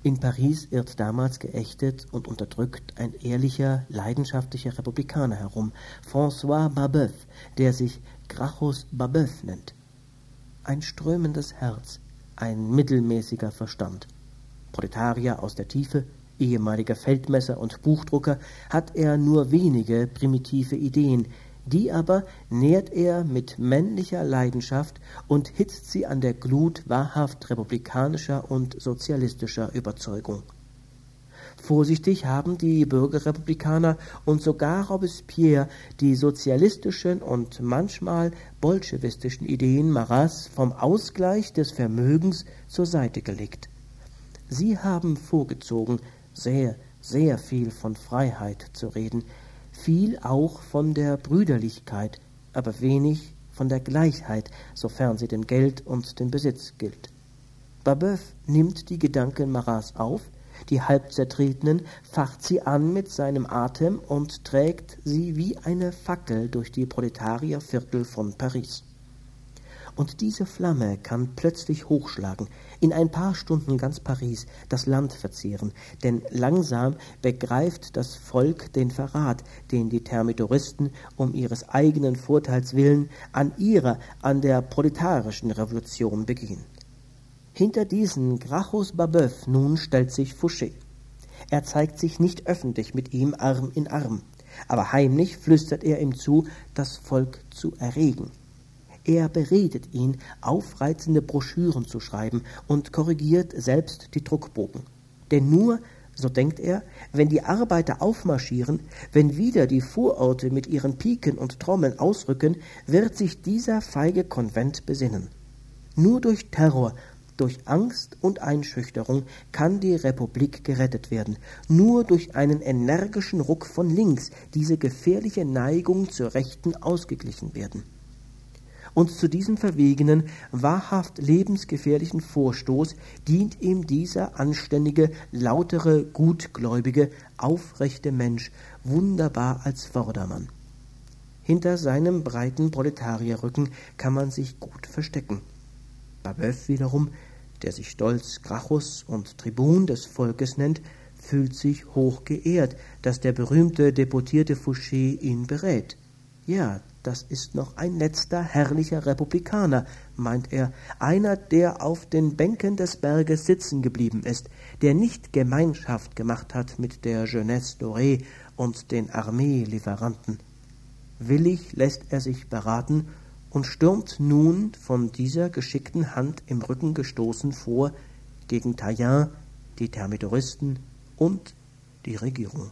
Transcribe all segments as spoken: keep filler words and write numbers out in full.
In Paris irrt damals geächtet und unterdrückt ein ehrlicher, leidenschaftlicher Republikaner herum, François Babeuf, der sich Gracchus Babeuf nennt. Ein strömendes Herz, ein mittelmäßiger Verstand. Proletarier aus der Tiefe, ehemaliger Feldmesser und Buchdrucker, hat er nur wenige primitive Ideen, die aber nährt er mit männlicher Leidenschaft und hitzt sie an der Glut wahrhaft republikanischer und sozialistischer Überzeugung. Vorsichtig haben die Bürgerrepublikaner und sogar Robespierre die sozialistischen und manchmal bolschewistischen Ideen Marats vom Ausgleich des Vermögens zur Seite gelegt. Sie haben vorgezogen, sehr, sehr viel von Freiheit zu reden, viel auch von der Brüderlichkeit, aber wenig von der Gleichheit, sofern sie dem Geld und dem Besitz gilt. Babeuf nimmt die Gedanken Marats auf, die halb zertretenen, facht sie an mit seinem Atem und trägt sie wie eine Fackel durch die Proletarierviertel von Paris. Und diese Flamme kann plötzlich hochschlagen, in ein paar Stunden ganz Paris, das Land verzehren, denn langsam begreift das Volk den Verrat, den die Thermidoristen um ihres eigenen Vorteils willen an ihrer, an der proletarischen Revolution begehen. Hinter diesen Gracchus Babeuf nun stellt sich Fouché. Er zeigt sich nicht öffentlich mit ihm Arm in Arm, aber heimlich flüstert er ihm zu, das Volk zu erregen. Er beredet ihn, aufreizende Broschüren zu schreiben und korrigiert selbst die Druckbogen. Denn nur, so denkt er, wenn die Arbeiter aufmarschieren, wenn wieder die Vororte mit ihren Piken und Trommeln ausrücken, wird sich dieser feige Konvent besinnen. Nur durch Terror, durch Angst und Einschüchterung kann die Republik gerettet werden. Nur durch einen energischen Ruck von links diese gefährliche Neigung zur Rechten ausgeglichen werden. Und zu diesem verwegenen, wahrhaft lebensgefährlichen Vorstoß dient ihm dieser anständige, lautere, gutgläubige, aufrechte Mensch wunderbar als Vordermann. Hinter seinem breiten Proletarierrücken kann man sich gut verstecken. Babeuf wiederum, der sich stolz Gracchus und Tribun des Volkes nennt, fühlt sich hoch geehrt, dass der berühmte deputierte Fouché ihn berät. Ja, das ist noch ein letzter herrlicher Republikaner, meint er, einer, der auf den Bänken des Berges sitzen geblieben ist, der nicht Gemeinschaft gemacht hat mit der Jeunesse dorée und den Armeelieferanten. Willig lässt er sich beraten und stürmt nun von dieser geschickten Hand im Rücken gestoßen vor gegen Taillin, die Thermidoristen und die Regierung.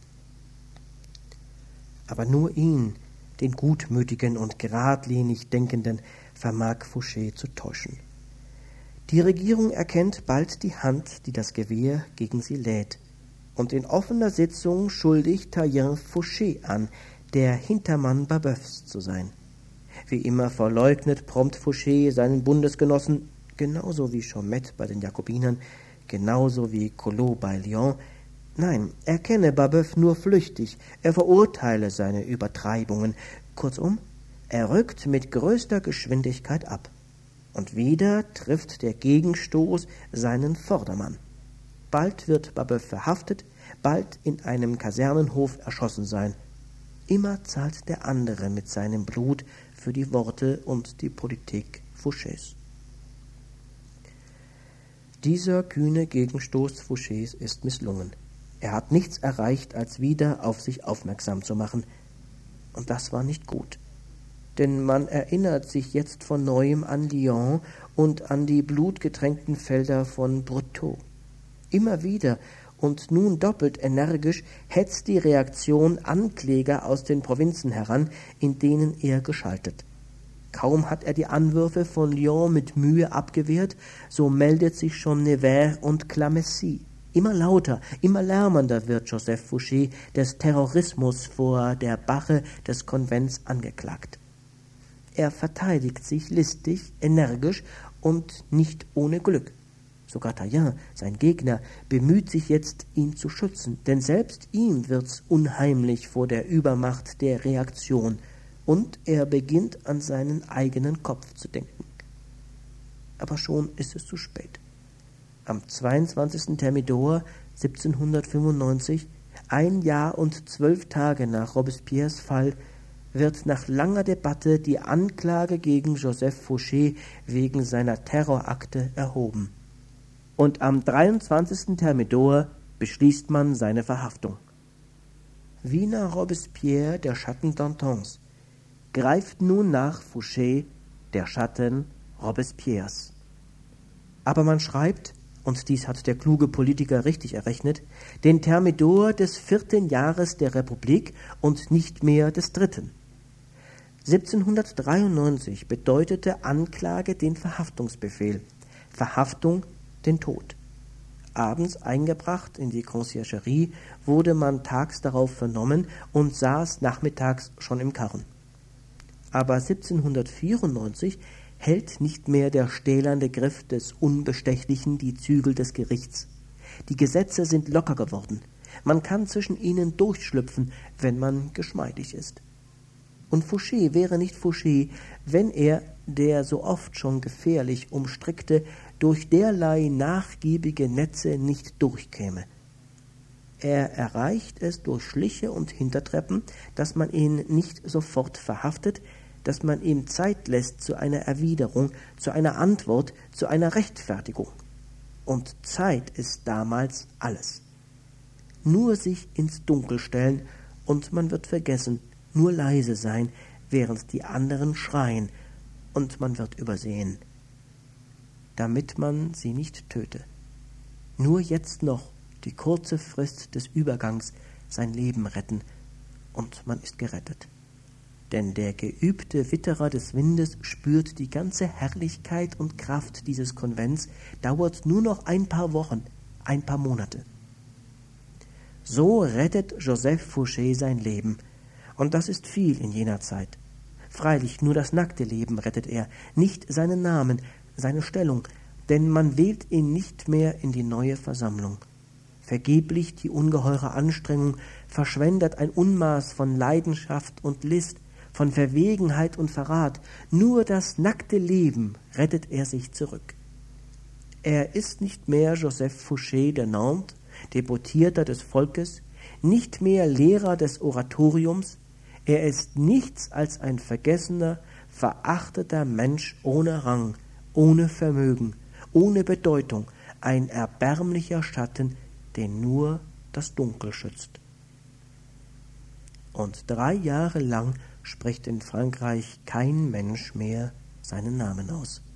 Aber nur ihn, den gutmütigen und geradlinig Denkenden, vermag Fouché zu täuschen. Die Regierung erkennt bald die Hand, die das Gewehr gegen sie lädt, und in offener Sitzung schuldigt Taillin Fouché an, der Hintermann Babeufs zu sein. Wie immer verleugnet prompt Fouché seinen Bundesgenossen, genauso wie Chaumette bei den Jakobinern, genauso wie Collot bei Lyon. Nein, er kenne Babeuf nur flüchtig, er verurteile seine Übertreibungen. Kurzum, er rückt mit größter Geschwindigkeit ab. Und wieder trifft der Gegenstoß seinen Vordermann. Bald wird Babeuf verhaftet, bald in einem Kasernenhof erschossen sein. Immer zahlt der andere mit seinem Blut für die Worte und die Politik Fouchés. Dieser kühne Gegenstoß Fouchés ist misslungen. Er hat nichts erreicht, als wieder auf sich aufmerksam zu machen. Und das war nicht gut. Denn man erinnert sich jetzt von Neuem an Lyon und an die blutgetränkten Felder von Brutteaux. Immer wieder und nun doppelt energisch hetzt die Reaktion Ankläger aus den Provinzen heran, in denen er geschaltet. Kaum hat er die Anwürfe von Lyon mit Mühe abgewehrt, so meldet sich schon Nevers und Clamecy. Immer lauter, immer lärmender wird Joseph Fouché des Terrorismus vor der Bache des Konvents angeklagt. Er verteidigt sich listig, energisch und nicht ohne Glück. Sogar Taillin, sein Gegner, bemüht sich jetzt, ihn zu schützen, denn selbst ihm wird's unheimlich vor der Übermacht der Reaktion, und er beginnt an seinen eigenen Kopf zu denken. Aber schon ist es zu spät. Am zweiundzwanzigsten Thermidor siebzehnhundertfünfundneunzig, ein Jahr und zwölf Tage nach Robespierres Fall, wird nach langer Debatte die Anklage gegen Joseph Fouché wegen seiner Terrorakte erhoben. Und am dreiundzwanzigsten Thermidor beschließt man seine Verhaftung. Wiener Robespierre, der Schatten Dantons, greift nun nach Fouché, der Schatten Robespierres. Aber man schreibt, und dies hat der kluge Politiker richtig errechnet, den Thermidor des vierten Jahres der Republik und nicht mehr des dritten. siebzehnhundertdreiundneunzig bedeutete Anklage den Verhaftungsbefehl, Verhaftung den Tod. Abends eingebracht in die Conciergerie, wurde man tags darauf vernommen und saß nachmittags schon im Karren. Aber siebzehnhundertvierundneunzig hält nicht mehr der stählerne Griff des Unbestechlichen die Zügel des Gerichts. Die Gesetze sind locker geworden. Man kann zwischen ihnen durchschlüpfen, wenn man geschmeidig ist. Und Fouché wäre nicht Fouché, wenn er, der so oft schon gefährlich umstrickte, durch derlei nachgiebige Netze nicht durchkäme. Er erreicht es durch Schliche und Hintertreppen, dass man ihn nicht sofort verhaftet, dass man ihm Zeit lässt zu einer Erwiderung, zu einer Antwort, zu einer Rechtfertigung. Und Zeit ist damals alles. Nur sich ins Dunkel stellen, und man wird vergessen, nur leise sein, während die anderen schreien, und man wird übersehen, damit man sie nicht töte. Nur jetzt noch die kurze Frist des Übergangs sein Leben retten, und man ist gerettet. Denn der geübte Witterer des Windes spürt, die ganze Herrlichkeit und Kraft dieses Konvents dauert nur noch ein paar Wochen, ein paar Monate. So rettet Joseph Fouché sein Leben, und das ist viel in jener Zeit. Freilich nur das nackte Leben rettet er, nicht seinen Namen, seine Stellung, denn man wählt ihn nicht mehr in die neue Versammlung. Vergeblich die ungeheure Anstrengung, verschwendet ein Unmaß von Leidenschaft und List, von Verwegenheit und Verrat, nur das nackte Leben rettet er sich zurück. Er ist nicht mehr Joseph Fouché de Nantes, Deputierter des Volkes, nicht mehr Lehrer des Oratoriums, er ist nichts als ein vergessener, verachteter Mensch ohne Rang, ohne Vermögen, ohne Bedeutung, ein erbärmlicher Schatten, den nur das Dunkel schützt. Und drei Jahre lang spricht in Frankreich kein Mensch mehr seinen Namen aus.